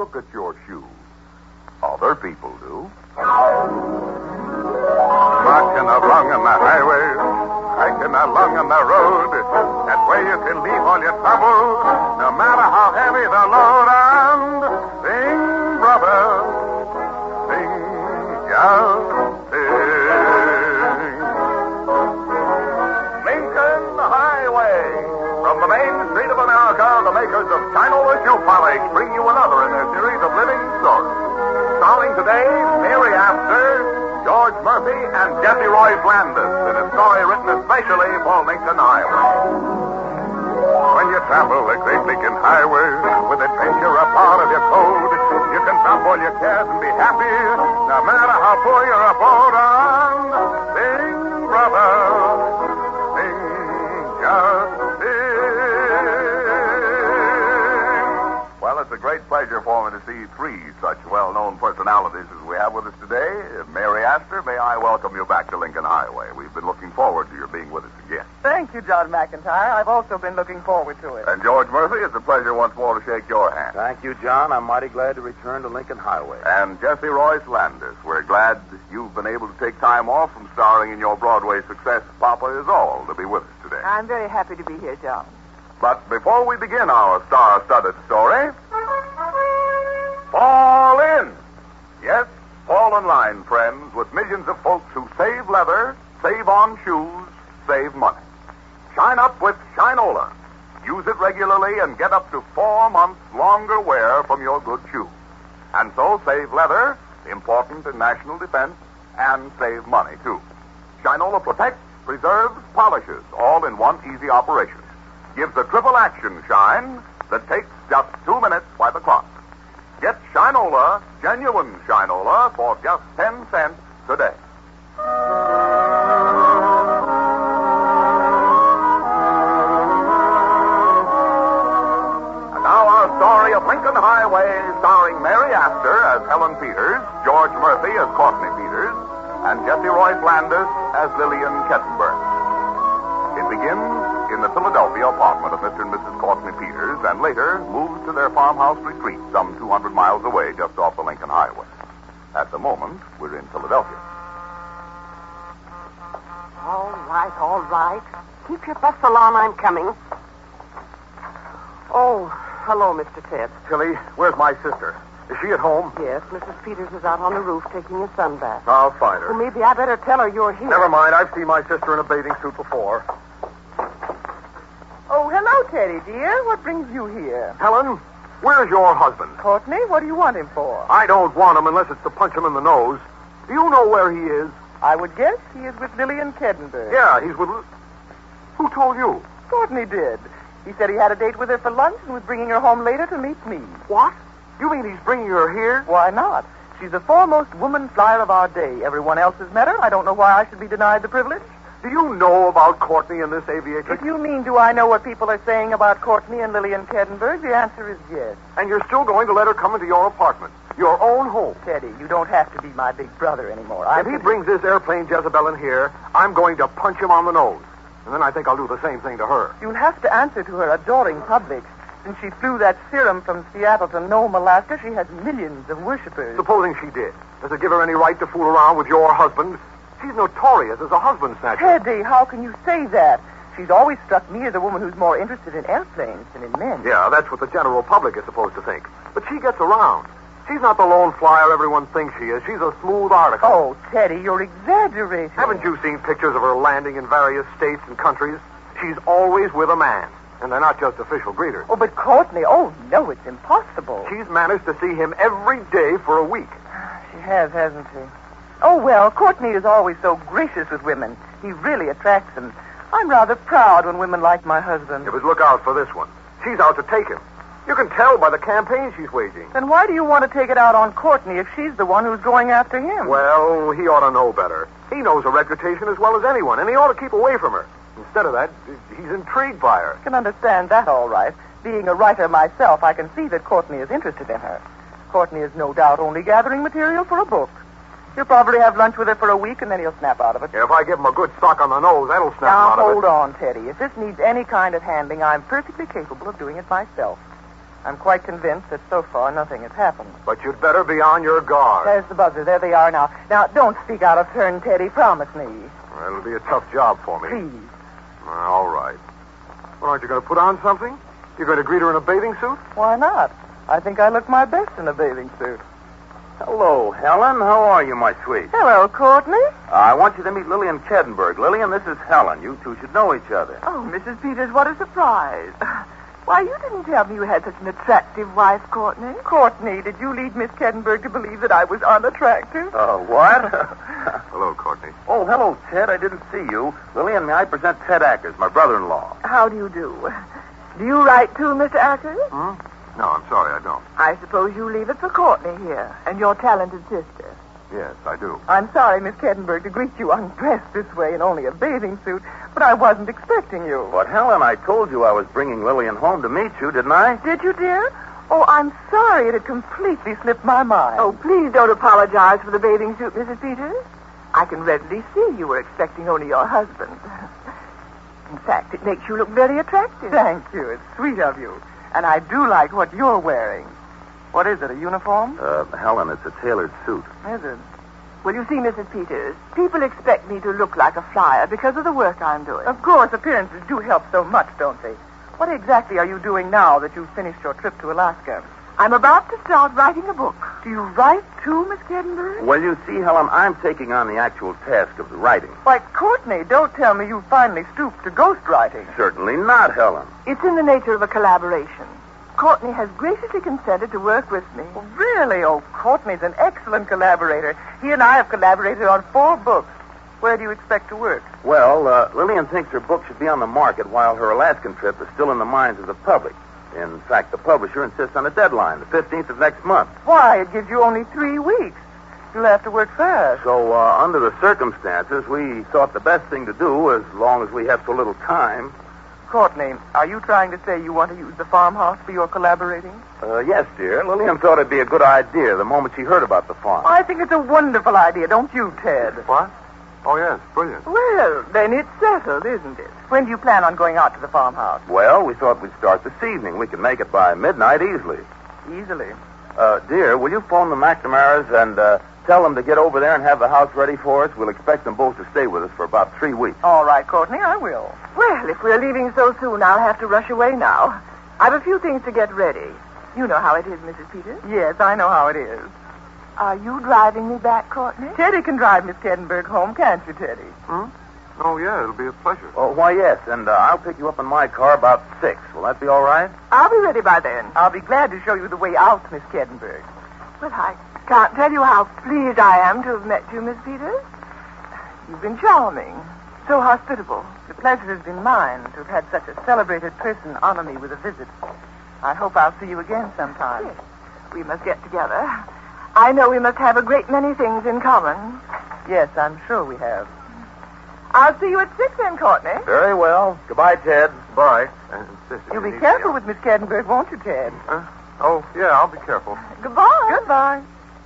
look at your shoes. Other people do. Marching along on the highway, hiking along on the road. That way you can leave all your trouble, no matter how heavy the load. And sing, brother, sing, just sing. Lincoln Highway. From the main street of America, the makers of Shinola Shoe Polish bring you another in their series of living stories. Starring today, Mary Astor, George Murphy, and Jesse Royce Landis in a story written especially for Lincoln Highway. When you travel the great Lincoln Highway, with adventure a part of your code, you can drop all your cares and be happy, no matter how poor your abode. And sing, brother, sing, just sing. Well, it's a great pleasure for me to see three such well-known personalities as we have with us today. Mary Astor, may I welcome you back to Lincoln Highway. We've been looking forward to your being with us again. Thank you, John McIntyre. I've also been looking forward to it. And George Murphy, it's a pleasure once more to shake your hand. Thank you, John. I'm mighty glad to return to Lincoln Highway. And Jesse Royce Landis, we're glad you've been able to take time off from starring in your Broadway success, Papa Is All, to be with us today. I'm very happy to be here, John. But before we begin our star-studded story, fall in. Yes, fall in line, friends, with millions of folks who save leather, save on shoes, save money. Shine up with Shinola. Use it regularly and get up to 4 months longer wear from your good shoe. And so save leather, important in national defense, and save money, too. Shinola protects, preserves, polishes, all in one easy operation. Gives a triple action shine that takes just 2 minutes by the clock. Get Shinola, genuine Shinola, for just 10 cents today. And now our story of Lincoln Highway, starring Mary Astor as Helen Peters, George Murphy as Courtney Peters, and Jesse Royce Landis as Lillian Kettenberg. It begins in the Philadelphia apartment of Mr. and Mrs. Courtney Peters, and later moves to their farmhouse retreat some 200 miles away just off the Lincoln Highway. At the moment, we're in Philadelphia. All right. Keep your bustle on, I'm coming. Oh, hello, Mr. Ted. Tilly, where's my sister? Is she at home? Yes, Mrs. Peters is out on the roof taking a sun bath. I'll find her. Well, maybe I better tell her you're here. Never mind. I've seen my sister in a bathing suit before. Oh, hello, Teddy, dear. What brings you here? Helen, where's your husband? Courtney, what do you want him for? I don't want him unless it's to punch him in the nose. Do you know where he is? I would guess he is with Lillian Kettenberg. Yeah, he's with... Who told you? Courtney did. He said he had a date with her for lunch and was bringing her home later to meet me. What? You mean he's bringing her here? Why not? She's the foremost woman flyer of our day. Everyone else has met her. I don't know why I should be denied the privilege. Do you know about Courtney and this aviatrix? If you mean, do I know what people are saying about Courtney and Lillian Kettenberg, the answer is yes. And you're still going to let her come into your apartment, your own home? Teddy, you don't have to be my big brother anymore. If he brings this airplane Jezebel in here, I'm going to punch him on the nose. And then I think I'll do the same thing to her. You'll have to answer to her adoring public. Since she flew that serum from Seattle to Nome, Alaska, she has millions of worshippers. Supposing she did. Does it give her any right to fool around with your husband? She's notorious as a husband snatcher. Teddy, how can you say that? She's always struck me as a woman who's more interested in airplanes than in men. Yeah, that's what the general public is supposed to think. But she gets around. She's not the lone flyer everyone thinks she is. She's a smooth article. Oh, Teddy, you're exaggerating. Haven't you seen pictures of her landing in various states and countries? She's always with a man. And they're not just official greeters. Oh, but Courtney, oh, no, it's impossible. She's managed to see him every day for a week. She has, hasn't she? Oh, well, Courtney is always so gracious with women. He really attracts them. I'm rather proud when women like my husband. Yeah, but look out for this one. She's out to take him. You can tell by the campaign she's waging. Then why do you want to take it out on Courtney if she's the one who's going after him? Well, he ought to know better. He knows her reputation as well as anyone, and he ought to keep away from her. Instead of that, he's intrigued by her. I can understand that all right. Being a writer myself, I can see that Courtney is interested in her. Courtney is no doubt only gathering material for a book. He'll probably have lunch with her for a week, and then he'll snap out of it. Yeah, if I give him a good sock on the nose, that'll snap him out of it. Now, hold on, Teddy. If this needs any kind of handling, I'm perfectly capable of doing it myself. I'm quite convinced that so far nothing has happened. But you'd better be on your guard. There's the buzzer. There they are now. Now, don't speak out of turn, Teddy. Promise me. Well, it'll be a tough job for me. Please. All right. Well, aren't you going to put on something? You're going to greet her in a bathing suit? Why not? I think I look my best in a bathing suit. Hello, Helen. How are you, my sweet? Hello, Courtney. I want you to meet Lillian Kettenberg. Lillian, this is Helen. You two should know each other. Oh, Mrs. Peters, what a surprise. Why, you didn't tell me you had such an attractive wife, Courtney. Courtney, did you lead Miss Kettenberg to believe that I was unattractive? What? Hello, Courtney. Oh, hello, Ted. I didn't see you. Lillian, may I present Ted Ackers, my brother-in-law? How do you do? Do you write too, Mr. Ackers? No, I'm sorry, I don't. I suppose you leave it for Courtney here and your talented sister. Yes, I do. I'm sorry, Miss Kettenberg, to greet you undressed this way in only a bathing suit, but I wasn't expecting you. But, Helen, I told you I was bringing Lillian home to meet you, didn't I? Did you, dear? Oh, I'm sorry. It had completely slipped my mind. Oh, please don't apologize for the bathing suit, Mrs. Peters. I can readily see you were expecting only your husband. In fact, it makes you look very attractive. Thank you. It's sweet of you. And I do like what you're wearing. What is it, a uniform? Helen, it's a tailored suit. Is it? Well, you see, Mrs. Peters, people expect me to look like a flyer because of the work I'm doing. Of course, appearances do help so much, don't they? What exactly are you doing now that you've finished your trip to Alaska? I'm about to start writing a book. Do you write too, Miss Kettenberg? Well, you see, Helen, I'm taking on the actual task of the writing. Why, Courtney, don't tell me you finally stooped to ghostwriting. Certainly not, Helen. It's in the nature of a collaboration. Courtney has graciously consented to work with me. Oh, really? Oh, Courtney's an excellent collaborator. He and I have collaborated on 4 books. Where do you expect to work? Well, Lillian thinks her book should be on the market while her Alaskan trip is still in the minds of the public. In fact, the publisher insists on a deadline, the 15th of next month. Why, it gives you only 3 weeks. You'll have to work fast. So, under the circumstances, we thought the best thing to do, as long as we have so little time... Courtney, are you trying to say you want to use the farmhouse for your collaborating? Yes, dear. Lillian thought it'd be a good idea the moment she heard about the farm. I think it's a wonderful idea, don't you, Ted? What? Oh, yes, brilliant. Well, then it's settled, isn't it? When do you plan on going out to the farmhouse? Well, we thought we'd start this evening. We can make it by midnight easily. Easily. Dear, will you phone the McNamara's and tell them to get over there and have the house ready for us? We'll expect them both to stay with us for about 3 weeks. All right, Courtney, I will. Well, if we're leaving so soon, I'll have to rush away now. I've a few things to get ready. You know how it is, Mrs. Peters. Yes, I know how it is. Are you driving me back, Courtney? Teddy can drive Miss Kettenberg home, can't you, Teddy? Oh, yeah, it'll be a pleasure. Oh, why, yes, and I'll pick you up in my car about 6. Will that be all right? I'll be ready by then. I'll be glad to show you the way out, Miss Kettenberg. Well, I can't tell you how pleased I am to have met you, Miss Peters. You've been charming, so hospitable. The pleasure has been mine to have had such a celebrated person honor me with a visit. I hope I'll see you again sometime. Yes, we must get together. I know we must have a great many things in common. Yes, I'm sure we have. I'll see you at 6 then, Courtney. Very well. Goodbye, Ted. Bye. And sister, You'll you be need careful me. with Miss Kettenberg, won't you, Ted? Oh, yeah, I'll be careful. Goodbye. Goodbye.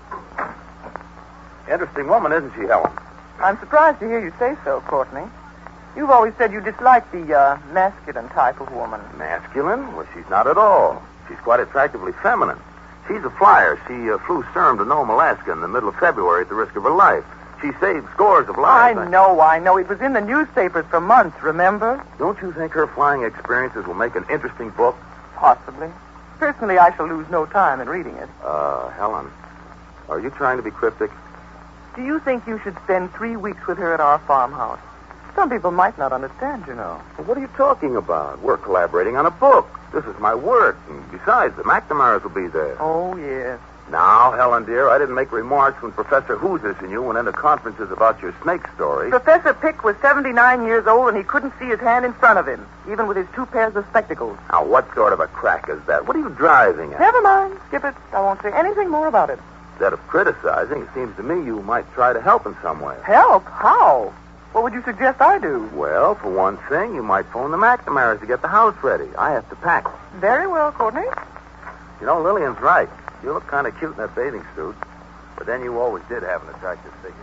Interesting woman, isn't she, Helen? I'm surprised to hear you say so, Courtney. You've always said you dislike the masculine type of woman. Masculine? Well, she's not at all. She's quite attractively feminine. She's a flyer. She flew serum to Nome, Alaska in the middle of February at the risk of her life. She saved scores of lives. I know. It was in the newspapers for months, remember? Don't you think her flying experiences will make an interesting book? Possibly. Personally, I shall lose no time in reading it. Helen, are you trying to be cryptic? Do you think you should spend 3 weeks with her at our farmhouse? Some people might not understand, you know. Well, what are you talking about? We're collaborating on a book. This is my work. And besides, the McNamara's will be there. Oh, yes. Now, Helen, dear, I didn't make remarks when Professor Hoosius and you went into conferences about your snake story. Professor Pick was 79 years old, and he couldn't see his hand in front of him, even with his 2 pairs of spectacles. Now, what sort of a crack is that? What are you driving at? Never mind. Skip it. I won't say anything more about it. Instead of criticizing, it seems to me you might try to help in some way. Help? How? What would you suggest I do? Well, for one thing, you might phone the McNamara's to get the house ready. I have to pack. Very well, Courtney. You know, Lillian's right. You look kind of cute in that bathing suit. But then you always did have an attractive figure.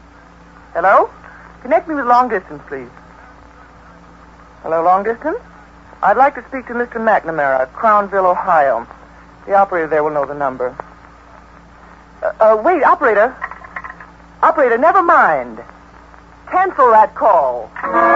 Hello? Connect me with long distance, please. Hello, long distance? I'd like to speak to Mr. McNamara, Crownville, Ohio. The operator there will know the number. Wait, operator. Operator, never mind. Cancel that call.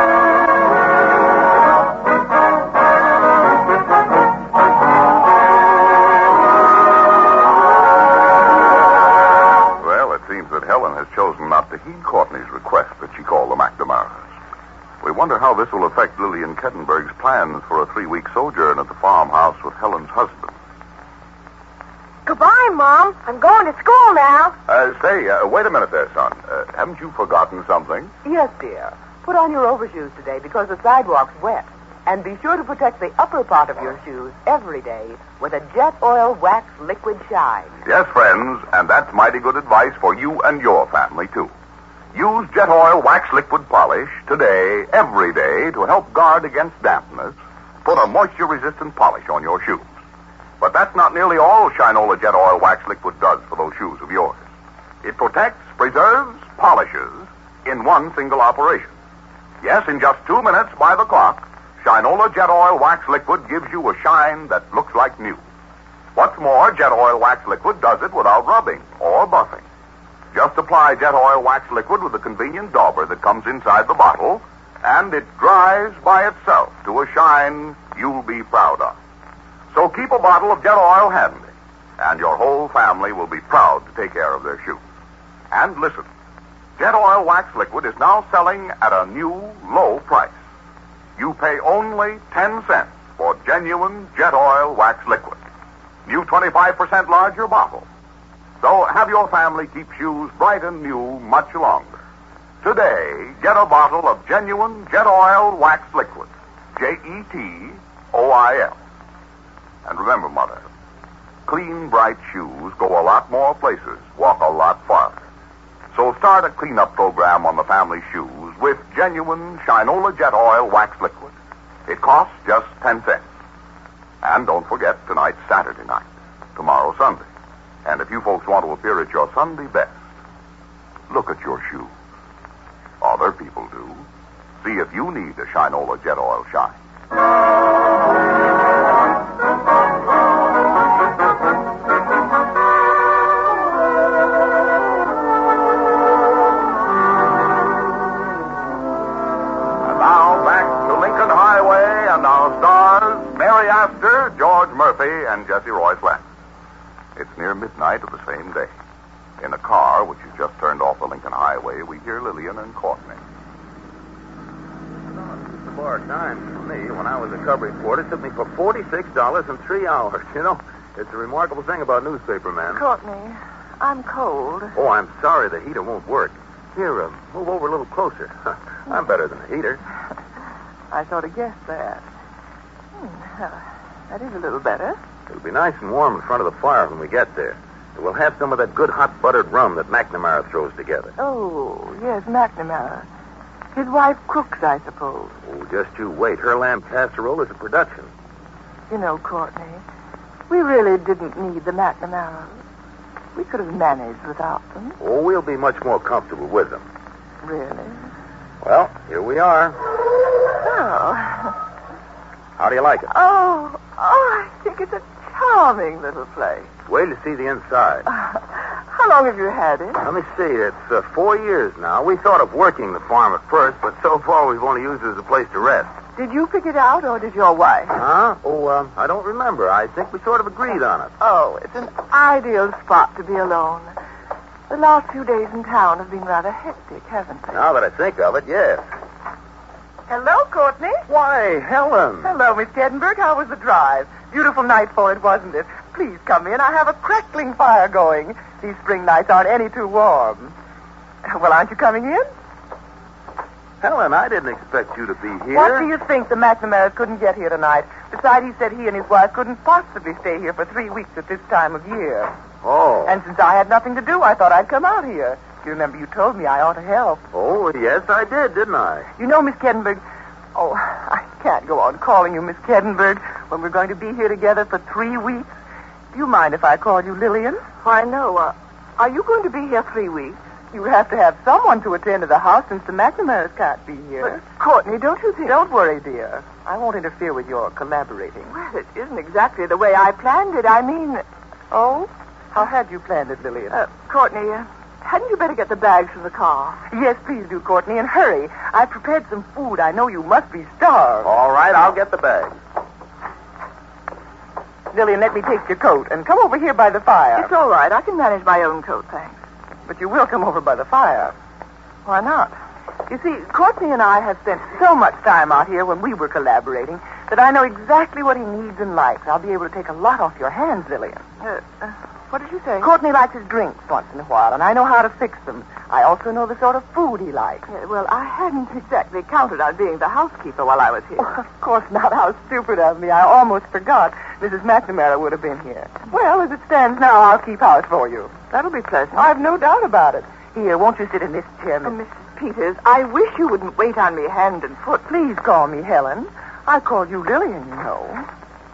Well, it seems that Helen has chosen not to heed Courtney's request that she call the McNamaras. We wonder how this will affect Lillian Kettenberg's plans for a 3-week sojourn at the farmhouse with Helen's husband. Goodbye, Mom. I'm going to school now. Wait a minute there, son. Haven't you forgotten something? Yes, dear. Put on your overshoes today because the sidewalk's wet. And be sure to protect the upper part of your shoes every day with a Jet Oil Wax Liquid Shine. Yes, friends, and that's mighty good advice for you and your family, too. Use Jet Oil Wax Liquid Polish today, every day, to help guard against dampness. Put a moisture-resistant polish on your shoes. But that's not nearly all Shinola Jet Oil Wax Liquid does for those shoes of yours. It protects, preserves, polishes in one single operation. Yes, in just 2 minutes by the clock, Shinola Jet Oil Wax Liquid gives you a shine that looks like new. What's more, Jet Oil Wax Liquid does it without rubbing or buffing. Just apply Jet Oil Wax Liquid with the convenient dauber that comes inside the bottle, and it dries by itself to a shine you'll be proud of. So keep a bottle of Jet Oil handy, and your whole family will be proud to take care of their shoes. And listen, Jet Oil Wax Liquid is now selling at a new low price. You pay only 10 cents for genuine Jet Oil Wax Liquid. New 25% larger bottle. So have your family keep shoes bright and new much longer. Today, get a bottle of genuine Jet Oil Wax Liquid. Jet-Oil. And remember, Mother, clean, bright shoes go a lot more places, walk a lot farther. So start a cleanup program on the family shoes with genuine Shinola Jet Oil Wax Liquid. It costs just 10 cents. And don't forget, tonight's Saturday night. Tomorrow, Sunday. And if you folks want to appear at your Sunday best, look at your shoes. Other people do. See if you need a Shinola Jet Oil shine. Mary Astor, George Murphy, and Jesse Royce West. It's near midnight of the same day. In a car, which has just turned off the Lincoln Highway, we hear Lillian and Courtney. It's a bar time for me. When I was a cub reporter, it took me for $46 in 3 hours. You know, it's a remarkable thing about newspapermen. Courtney, I'm cold. Oh, I'm sorry the heater won't work. Here, move over a little closer. I'm better than the heater. I sort of guessed that. That is a little better. It'll be nice and warm in front of the fire when we get there. And we'll have some of that good hot buttered rum that McNamara throws together. Oh, yes, McNamara. His wife cooks, I suppose. Oh, just you wait. Her lamb casserole is a production. You know, Courtney, we really didn't need the McNamaras. We could have managed without them. Oh, we'll be much more comfortable with them. Really? Well, here we are. Oh. How do you like it? Oh, I think it's a charming little place. Wait to see the inside. How long have you had it? Let me see. It's 4 years now. We thought of working the farm at first, but so far we've only used it as a place to rest. Did you pick it out, or did your wife? Huh? Oh, I don't remember. I think we sort of agreed on it. Oh, it's an ideal spot to be alone. The last few days in town have been rather hectic, haven't they? Now that I think of it, yes. Hello, Courtney. Why, Helen. Hello, Miss Kettenberg. How was the drive? Beautiful night for it, wasn't it? Please come in. I have a crackling fire going. These spring nights aren't any too warm. Well, aren't you coming in? Helen, I didn't expect you to be here. What do you think? The McNamaras couldn't get here tonight. Besides, he said he and his wife couldn't possibly stay here for 3 weeks at this time of year. Oh. And since I had nothing to do, I thought I'd come out here. You remember you told me I ought to help. Oh, yes, I did, didn't I? You know, Miss Kettenberg... Oh, I can't go on calling you Miss Kettenberg when we're going to be here together for 3 weeks. Do you mind if I call you Lillian? Why, no. Are you going to be here 3 weeks? You have to have someone to attend to the house since the McNamara's can't be here. But, Courtney, don't you think... Don't worry, dear. I won't interfere with your collaborating. Well, it isn't exactly the way I planned it. I mean... Oh? How had you planned it, Lillian? Courtney, hadn't you better get the bags from the car? Yes, please do, Courtney, and hurry. I've prepared some food. I know you must be starved. All right, I'll get the bag. Lillian, let me take your coat and come over here by the fire. It's all right. I can manage my own coat, thanks. But you will come over by the fire. Why not? You see, Courtney and I have spent so much time out here when we were collaborating that I know exactly what he needs and likes. I'll be able to take a lot off your hands, Lillian. What did you say? Courtney likes his drinks once in a while, and I know how to fix them. I also know the sort of food he likes. Well, I hadn't exactly counted on being the housekeeper while I was here. Of course not. How stupid of me. I almost forgot. Mrs. McNamara would have been here. Well, as it stands now, I'll keep house for you. That'll be pleasant. I've no doubt about it. Here, won't you sit in this chair, Miss... Mrs. Peters, I wish you wouldn't wait on me hand and foot. Please call me Helen. I call you Lillian, you know.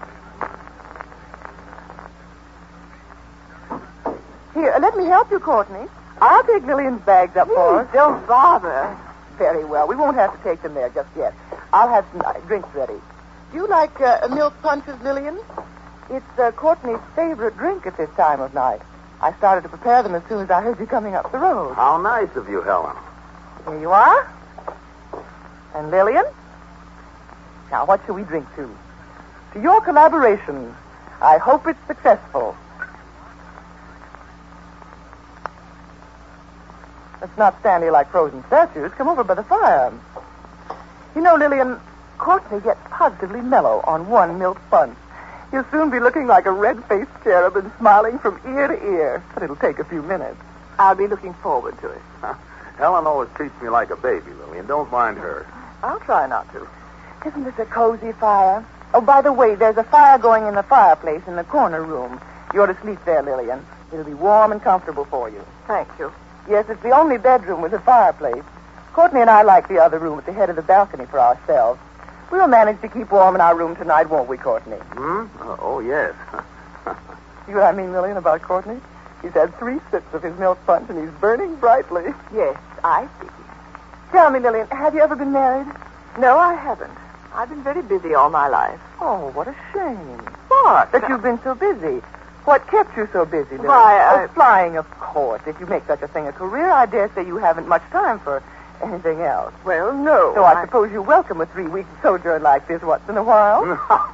Here, let me help you, Courtney. I'll take Lillian's bags up for her. Don't bother. Very well. We won't have to take them there just yet. I'll have some drinks ready. Do you like milk punches, Lillian? It's Courtney's favorite drink at this time of night. I started to prepare them as soon as I heard you coming up the road. How nice of you, Helen. Here you are. And Lillian? Now, what shall we drink to? To your collaboration. I hope it's successful. Let's not stand here like frozen statues. Come over by the fire. You know, Lillian, Courtney gets positively mellow on one milk punch. He'll soon be looking like a red-faced cherub and smiling from ear to ear. But it'll take a few minutes. I'll be looking forward to it. Helen always treats me like a baby, Lillian. Don't mind her. I'll try not to. Isn't this a cozy fire? Oh, by the way, there's a fire going in the fireplace in the corner room. You're to sleep there, Lillian. It'll be warm and comfortable for you. Thank you. Yes, it's the only bedroom with a fireplace. Courtney and I like the other room at the head of the balcony for ourselves. We'll manage to keep warm in our room tonight, won't we, Courtney? Oh, yes. See what I mean, Lillian, about Courtney? He's had 3 sips of his milk punch, and he's burning brightly. Yes, I see. Tell me, Lillian, have you ever been married? No, I haven't. I've been very busy all my life. Oh, what a shame. What? That you've been so busy. What kept you so busy, Lillian? Why, flying, of course. If you make such a thing a career, I dare say you haven't much time for anything else. Well, no. So I suppose you welcome a 3-week sojourn like this once in a while?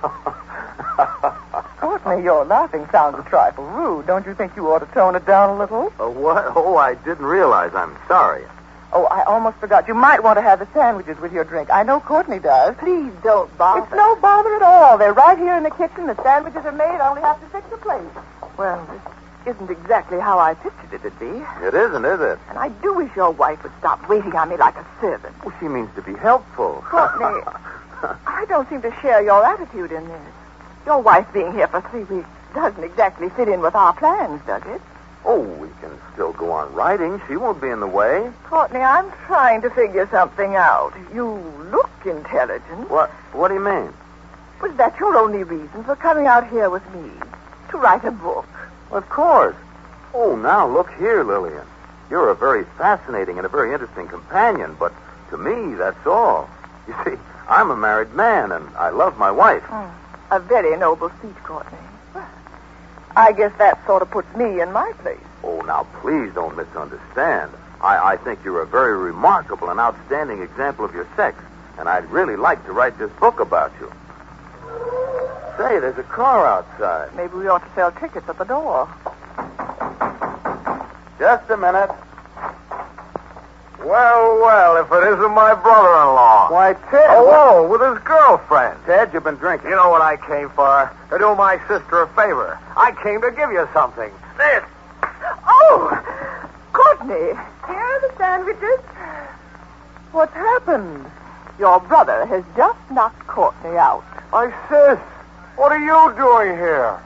Courtney, your laughing sounds a trifle rude. Don't you think you ought to tone it down a little? What? Oh, I didn't realize. I'm sorry. Oh, I almost forgot. You might want to have the sandwiches with your drink. I know Courtney does. Please don't bother. It's no bother at all. They're right here in the kitchen. The sandwiches are made. I only have to fix a plate. Well, this isn't exactly how I pictured it to be. It isn't, is it? And I do wish your wife would stop waiting on me like a servant. Well, she means to be helpful. Courtney, I don't seem to share your attitude in this. Your wife being here for 3 weeks doesn't exactly fit in with our plans, does it? Oh, we can still go on writing. She won't be in the way. Courtney, I'm trying to figure something out. You look intelligent. What do you mean? Was that your only reason for coming out here with me? To write a book? Of course. Oh, now look here, Lillian. You're a very fascinating and a very interesting companion, but to me, that's all. You see, I'm a married man, and I love my wife. A very noble speech, Courtney. I guess that sort of puts me in my place. Oh, now, please don't misunderstand. I think you're a very remarkable and outstanding example of your sex, and I'd really like to write this book about you. Say, there's a car outside. Maybe we ought to sell tickets at the door. Just a minute. Well, if it isn't my brother-in-law. Why, Ted. Oh, with his girlfriend. Ted, you've been drinking. You know what I came for? To do my sister a favor. I came to give you something. This. Oh! Courtney! Here are the sandwiches. What's happened? Your brother has just knocked Courtney out. My sis, what are you doing here?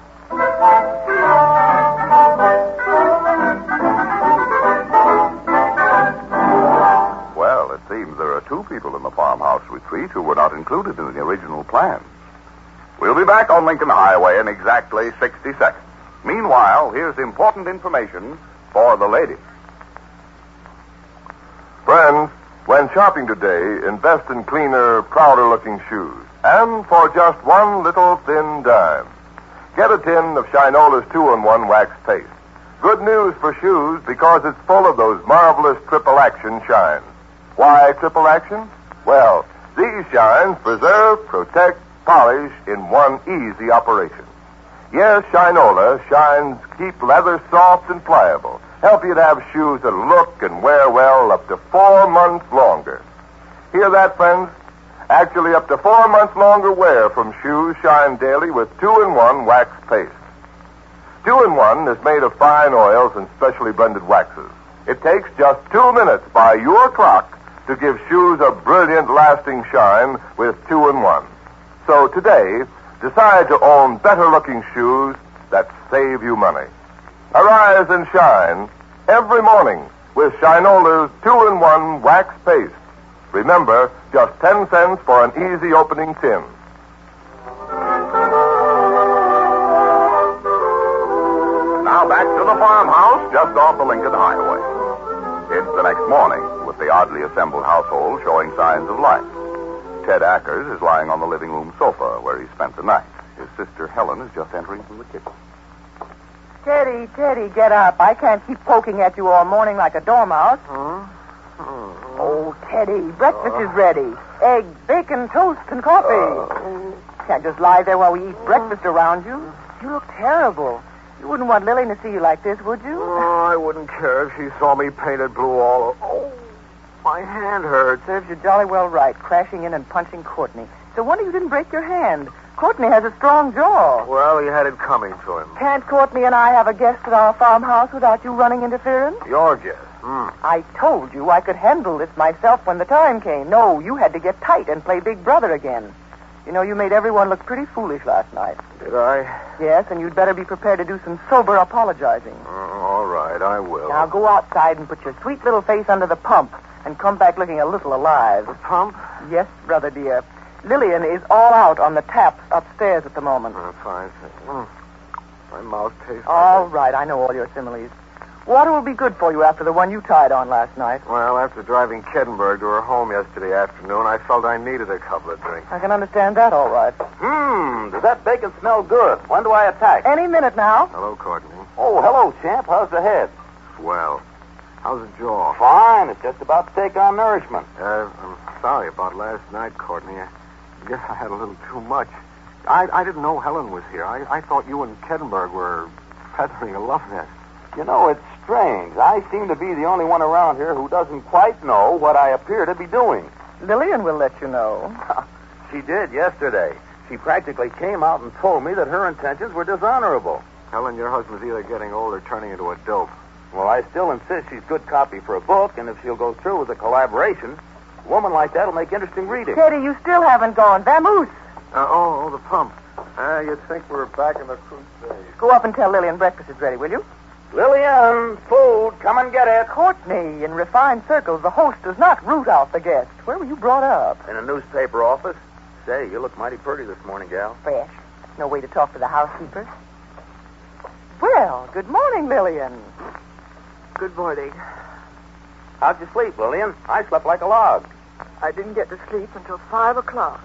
Well, it seems there are 2 people in the farmhouse retreat who were not included in the original plan. We'll be back on Lincoln Highway in exactly 60 seconds. Meanwhile, here's important information for the ladies. Friends, when shopping today, invest in cleaner, prouder-looking shoes. And for just one little thin dime, get a tin of Shinola's 2-in-1 wax paste. Good news for shoes because it's full of those marvelous triple-action shines. Why triple action? Well, these shines preserve, protect, polish in one easy operation. Yes, Shinola shines keep leather soft and pliable. Help you to have shoes that look and wear well up to 4 months longer. Hear that, friends? Actually, up to 4 months longer wear from shoes shined daily with 2-in-1 wax paste. 2-in-1 is made of fine oils and specially blended waxes. It takes just 2 minutes by your clock to give shoes a brilliant, lasting shine with 2-in-1. So today, decide to own better-looking shoes that save you money. Arise and shine every morning with Shinola's 2-in-1 wax paste. Remember, just 10 cents for an easy opening tin. Now back to the farmhouse just off the Lincoln Highway. It's the next morning with the oddly assembled household showing signs of life. Ted Ackers is lying on the living room sofa where he spent the night. His sister Helen is just entering from the kitchen. Teddy, get up. I can't keep poking at you all morning like a dormouse. Oh, Teddy, breakfast is ready. Eggs, bacon, toast, and coffee. Can't just lie there while we eat breakfast around you. You look terrible. You wouldn't want Lily to see you like this, would you? Oh, I wouldn't care if she saw me painted blue all over. Oh, my hand hurts. Serves you jolly well right, crashing in and punching Courtney. It's a wonder you didn't break your hand. Courtney has a strong jaw. Well, he had it coming to him. Can't Courtney and I have a guest at our farmhouse without you running interference? Your guess. I told you I could handle this myself when the time came. No, you had to get tight and play Big Brother again. You know, you made everyone look pretty foolish last night. Did I? Yes, and you'd better be prepared to do some sober apologizing. All right, I will. Now go outside and put your sweet little face under the pump and come back looking a little alive. The pump? Yes, brother dear. Lillian is all out on the taps upstairs at the moment. Fine. My mouth tastes All right, I know all your similes. Water will be good for you after the one you tied on last night. Well, after driving Kettenberg to her home yesterday afternoon, I felt I needed a couple of drinks. I can understand that all right. Does that bacon smell good? When do I attack? Any minute now. Hello, Courtney. Oh, hello, champ. How's the head? Swell. How's the jaw? Fine. It's just about to take on nourishment. I'm sorry about last night, Courtney. I guess I had a little too much. I didn't know Helen was here. I thought you and Kettenberg were feathering a love nest. You know, it's strange. I seem to be the only one around here who doesn't quite know what I appear to be doing. Lillian will let you know. She did yesterday. She practically came out and told me that her intentions were dishonorable. Helen, your husband's either getting old or turning into a dope. Well, I still insist she's good copy for a book, and if she'll go through with a collaboration, a woman like that will make interesting reading. Teddy, you still haven't gone. Vamoose. The pump. You'd think we were back in the crusade. Go up and tell Lillian breakfast is ready, will you? Lillian, food, come and get it. Courtney, in refined circles, the host does not root out the guest. Where were you brought up? In a newspaper office. Say, you look mighty pretty this morning, gal. Fresh. No way to talk to the housekeeper. Well, good morning, Lillian. Good morning. How'd you sleep, Lillian? I slept like a log. I didn't get to sleep until 5 o'clock.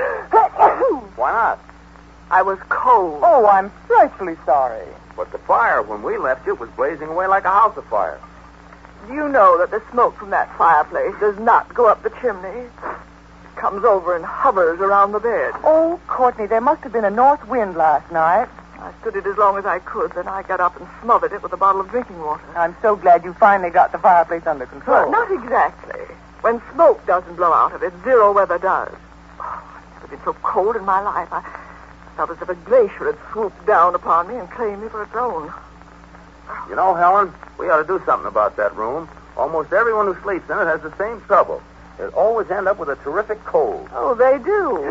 Why not? I was cold. Oh, I'm frightfully sorry. But the fire, when we left you, was blazing away like a house afire. Do you know that the smoke from that fireplace does not go up the chimney? It comes over and hovers around the bed. Oh, Courtney, there must have been a north wind last night. I stood it as long as I could, then I got up and smothered it with a bottle of drinking water. I'm so glad you finally got the fireplace under control. Well, not exactly. When smoke doesn't blow out of it, zero weather does. Oh, I've been so cold in my life. I felt as if a glacier had swooped down upon me and claimed me for its own. You know, Helen, we ought to do something about that room. Almost everyone who sleeps in it has the same trouble. They always end up with a terrific cold. Oh, they do.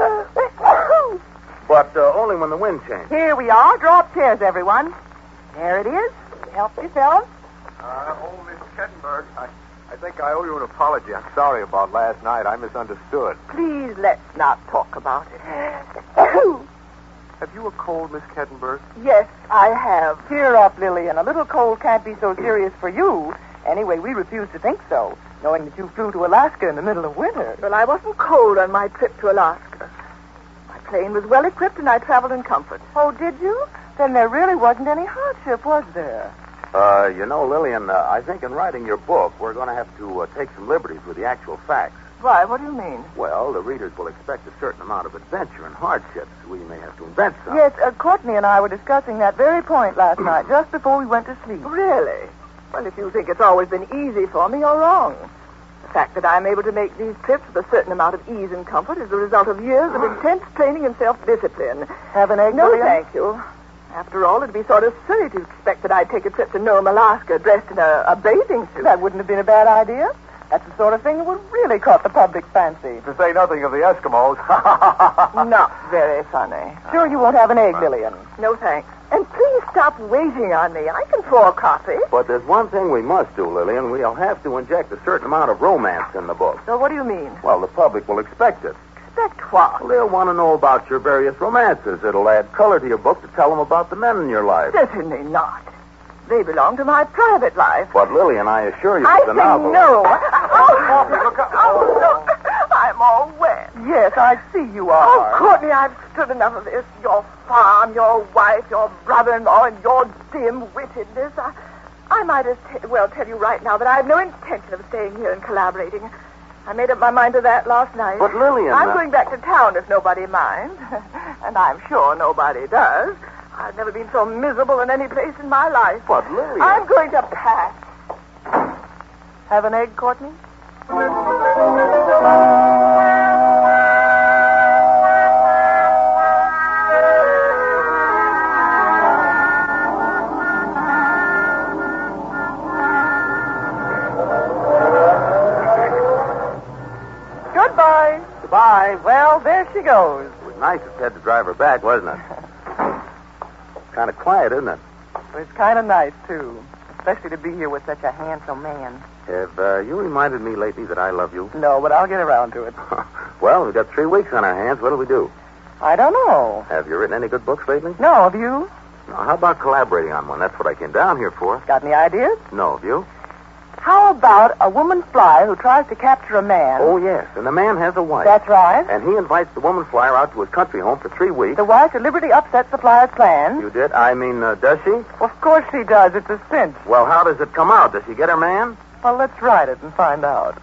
But only when the wind changes. Here we are. Draw up chairs, everyone. There it is. Help yourselves. Miss Kettenberg, I think I owe you an apology. I'm sorry about last night. I misunderstood. Please, let's not talk about it. Have you a cold, Miss Kettenberg? Yes, I have. Cheer up, Lillian. A little cold can't be so serious for you. Anyway, we refuse to think so, knowing that you flew to Alaska in the middle of winter. Well, I wasn't cold on my trip to Alaska. My plane was well equipped and I traveled in comfort. Oh, did you? Then there really wasn't any hardship, was there? Lillian, I think in writing your book, we're going to have to take some liberties with the actual facts. Why? What do you mean? Well, the readers will expect a certain amount of adventure and hardships. We may have to invent some. Yes, Courtney and I were discussing that very point last night, just before we went to sleep. Really? Well, if you think it's always been easy for me, you're wrong. The fact that I'm able to make these trips with a certain amount of ease and comfort is the result of years of intense training and self-discipline. Have an egg, No, Lillian? thank you. After all, it'd be sort of silly to expect that I'd take a trip to Nome, Alaska, dressed in a bathing suit. That wouldn't have been a bad idea. That's the sort of thing that would really caught the public fancy. To say nothing of the Eskimos. Not very funny. Sure you won't have an egg, Lillian? No, thanks. And please stop waiting on me. I can pour coffee. But there's one thing we must do, Lillian. We'll have to inject a certain amount of romance in the book. So what do you mean? Well, the public will expect it. Expect what? Well, they'll want to know about your various romances. It'll add color to your book to tell them about the men in your life. Certainly not. They belong to my private life. But, Lillian, I assure you I that the say novel... no. Oh, look. I'm all wet. Yes, I see you Oh, are. Courtney, I've stood enough of this. Your farm, your wife, your brother-in-law, and your dim-wittedness. I might as well tell you right now that I have no intention of staying here and collaborating. I made up my mind to that last night. But, Lillian... I'm going back to town if nobody minds. And I'm sure nobody does. I've never been so miserable in any place in my life. But, Lillian... I'm going to pack. Have an egg, Courtney? Goodbye. Goodbye. Well, there she goes. It was nice to had to drive her back, wasn't it? Kind of quiet, isn't it? It's kind of nice, too. Especially to be here with such a handsome man. Have you reminded me lately that I love you? No, but I'll get around to it. Well, we've got 3 weeks on our hands. What'll we do? I don't know. Have you written any good books lately? No, have you? No, how about collaborating on one? That's what I came down here for. Got any ideas? No, have you? How about a woman fly who tries to capture a man? Oh, yes. And the man has a wife. That's right. And he invites the woman flyer out to his country home for 3 weeks. The wife deliberately upsets the flyer's plans. You did? Does she? Of course she does. It's a cinch. Well, how does it come out? Does she get her man? Well, let's write it and find out.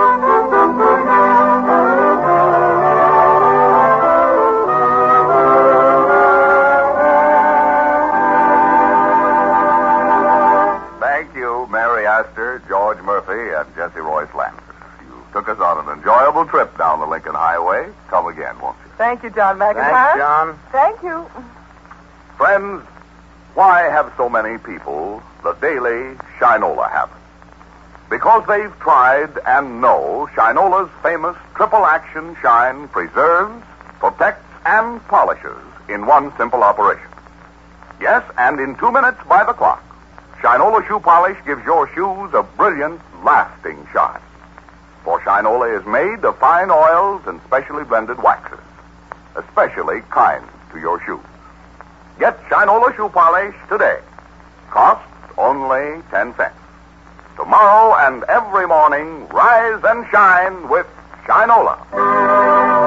Thank you, Mary Astor, George Murphy, and Jesse Royce Landers. You took us on an enjoyable trip down the Lincoln Highway. Come again, won't you? Thank you, John McIntyre. Thanks, John. Thank you. Friends, why have so many people the daily Shinola habit? Because they've tried and know Shinola's famous triple action shine preserves, protects, and polishes in one simple operation. Yes, and in 2 minutes by the clock, Shinola shoe polish gives your shoes a brilliant, lasting shine. For Shinola is made of fine oils and specially blended waxes, especially kind to your shoes. Get Shinola shoe polish today. Costs only 10 cents. Tomorrow and every morning, rise and shine with Shinola.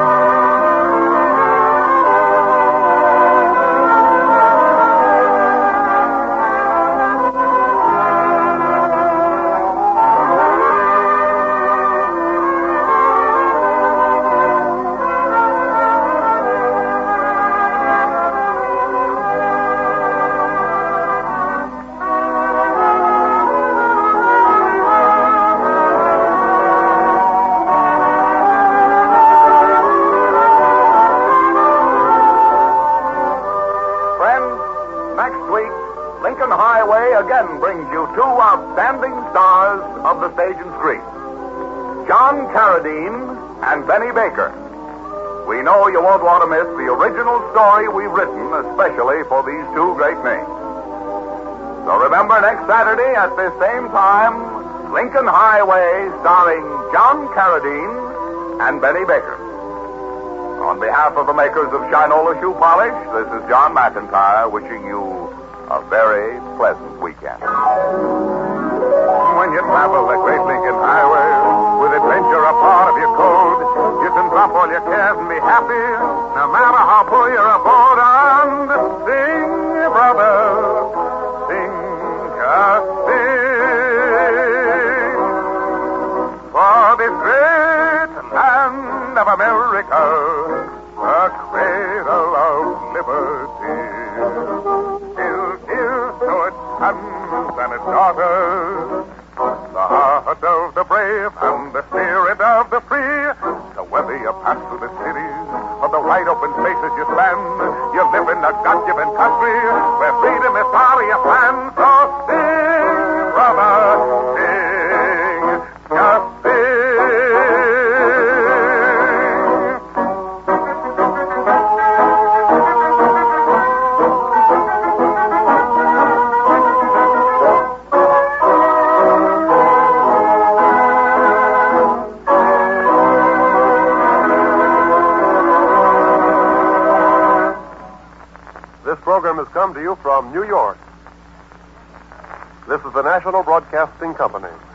Lincoln Highway again brings you 2 outstanding stars of the stage and screen, John Carradine and Benny Baker. We know you won't want to miss the original story we've written especially for these 2 great names. So remember, next Saturday at this same time, Lincoln Highway starring John Carradine and Benny Baker. On behalf of the makers of Shinola Shoe Polish, this is John McIntyre wishing you a very pleasant weekend. When you travel the great Lincoln Highway, with adventure a part of your code, you can drop all your cares and be happy, no matter how poor you're aboard. And sing, brother, sing, just sing, for this great land of America, the cradle of liberty, still gives to its sons and its daughters the heart of the brave and the spirit of the free. So whether you pass through the cities or the wide open spaces you span, you live in a God-given country where freedom is part of your plan. So sing, brother, sing, just sing. This program has come to you from New York. This is the National Broadcasting Company.